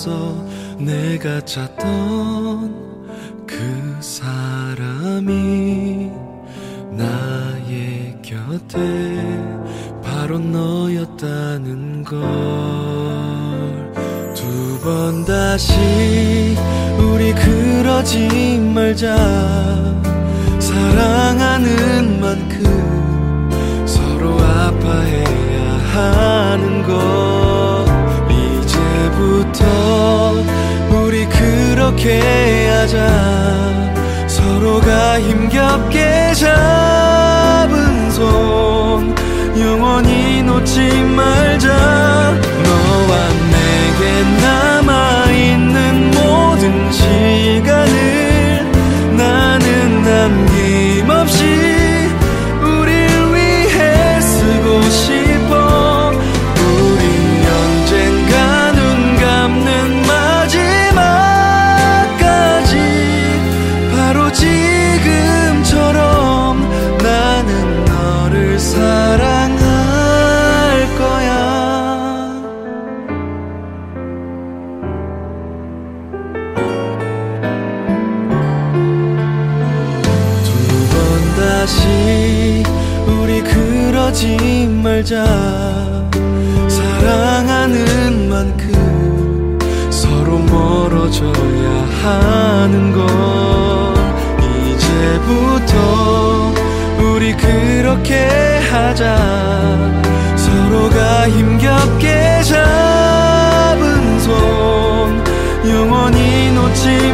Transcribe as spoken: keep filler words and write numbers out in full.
있어 내가 찾던 그 사람이 나의 곁에 바로 너였다는 걸 두 번 다시 우리 그러지 말자 사랑하는 만큼 서로 아파해야 하는 것 이제부터 우리 그렇게 하자 서로가 힘겹게 잡은 손 영원히 놓지 말자 너와 내게 남아있는 모든 시간을 나는 남김없이 우릴 위해 쓰고 싶어 우린 언젠가 눈 감는 마지막까지 바로 지금처럼 나는 너를 사랑할 거야 두 번 다시 우리 그러지 말자 사랑하는 만큼 서로 멀어져야 하는 걸 이제부터 우리 그렇게 하자 서로가 힘겹게 잡은 손 영원히 놓지